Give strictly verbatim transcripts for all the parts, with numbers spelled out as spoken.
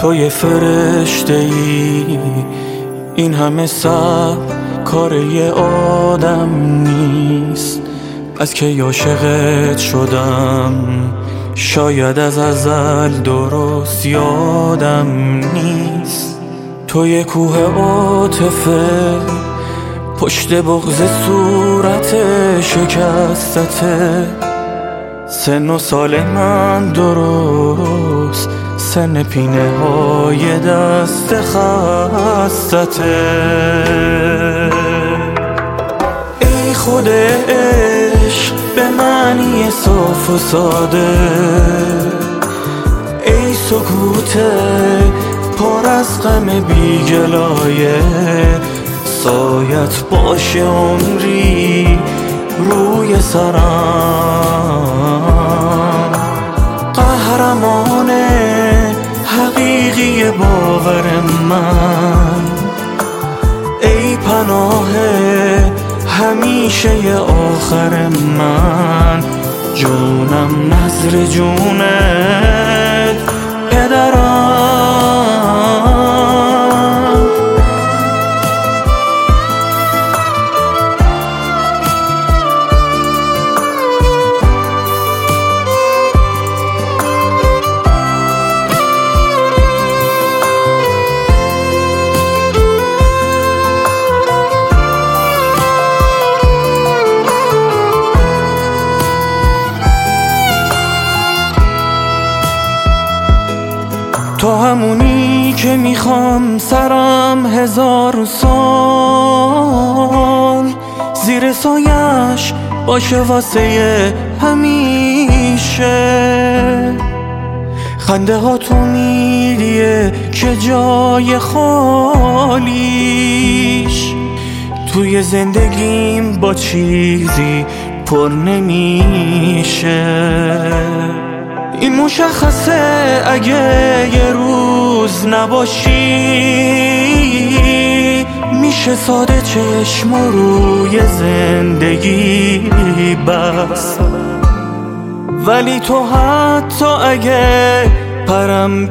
تو یه فرشته ای، این همه صبر کار یه آدم نیست. از که عاشقت شدم شاید از ازل درست یادم نیست. تو یه کوه عاطفه پشت بغض صورت شکستته، سن و سال من درست سن پینه های دست خستته. ای خود عشق به معنی صاف و ساده، ای سکوت پر از غم بی گلایه، سایت باشه عمری روی سرم. قهرمان حقیقی باور من، ای پناه همیشه آخر من، جونم نظر جونت پدرم. تو همونی که میخوام سرم هزار سال زیر سایش باشه واسه همیشه. خنده ها تو میدیه که جای خالیش توی زندگیم با چیزی پر نمیشه. این مشخصه اگه یه روز نباشی میشه ساده چشم روی زندگی بس، ولی تو حتی اگه پرم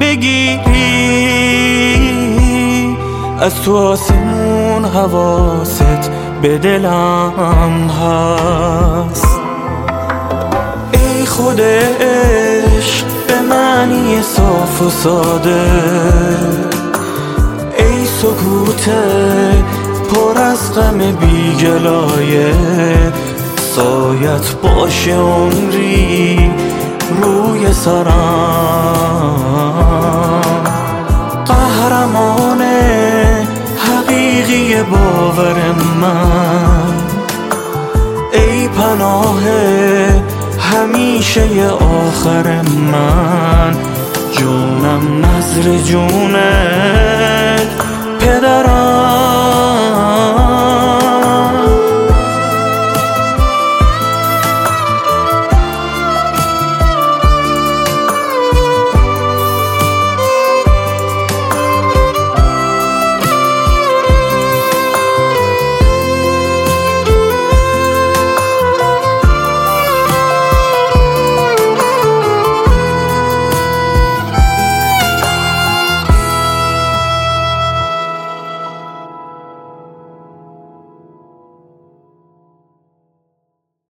بگیری از تو آسمون حواست به دلم هست. ای خود عشق به معنی صاف و ساده، ای سکوت پر از غم بی گلایه، سایت باشه عمری روی سرم. قهرمان حقیقی باور من، ای پناه همیشه آخر من، جونم نظر جونت پدرم.